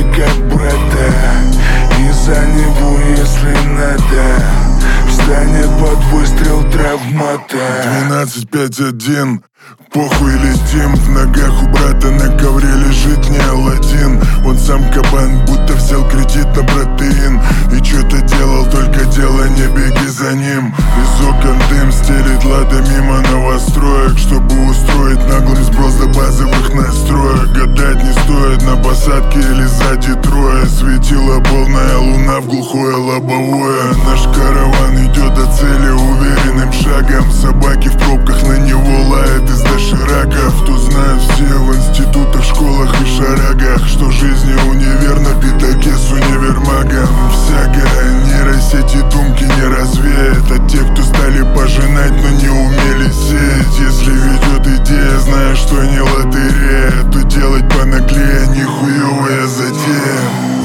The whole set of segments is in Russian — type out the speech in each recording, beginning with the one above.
как брата. И за него, если надо, встанет под выстрел травмата. 12-5-1, похуй летим. В ногах у брата на ковре лежит не Аладдин. Он сам кабан, будто взял кредит на протеин. И чё-то делал, только дело, не беги за ним. Из окон дым стелит лада мимо новостроек, чтобы устроить наглым сброс до базовых настроек. Гадать не стоит, на посадке или сзади трое. Светила полная луна в глухое лобовое. Наш караван идет до цели уверенным шагом. Собаки в пробках на него лают из дошираков. Тут знают все в институтах, школах и шарагах, что жизни универ на пятаке с универмагом. Всякая нейросети думки не развеет. А те, кто стали пожинать, но не умели сеять. Если ведет идея, зная, что не лотерея, то делать понаглее нихуевая затея.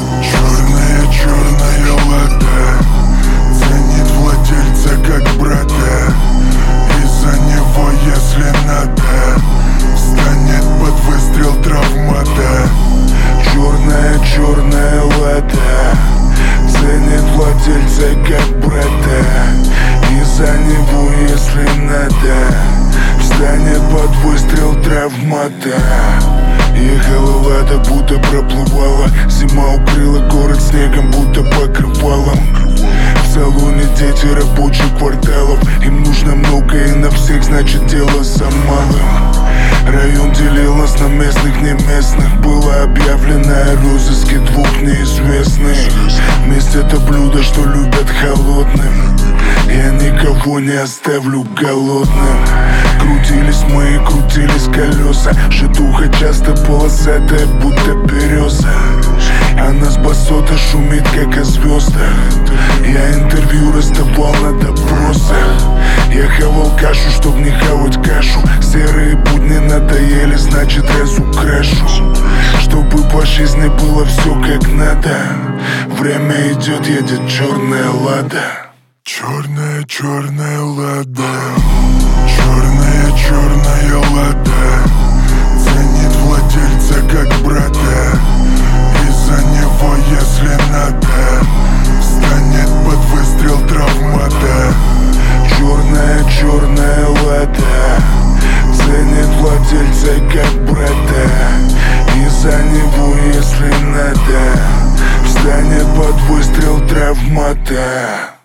Черная лада ценит владельца как брата. И за него, если надо, встанет под выстрел травмата. Черная лада ценит владельца как брата. И за него, если надо, встанет под выстрел травмата. Ехала лада, будто проплывала. Зима укрыла город снегом, будто покрывалом. В салоне дети рабочих кварталов. Им нужно многое на всех, значит дело за малым. Район делил нас на местных, не местных. Было объявлено о розыске двух неизвестных. Месть — это блюдо, что любят холодным. Я никого не оставлю голодным. Крутились мы и крутились колеса. Житуха часто полосатая, будто береза. А нас басота шумит, как о звездах. Я интервью раздавал на допросах. Я хавал кашу, чтоб не хавать кашу. Серые будни надоели, значит разукрашу. Чтобы по жизни было все как надо. Время идет, едет черная лада. Черная лада. Черная лада ценит владельца как брата. И за него, если надо, встанет под выстрел травмата. Черная лада ценит владельца как брата. И за него, если надо, встанет под выстрел травмата.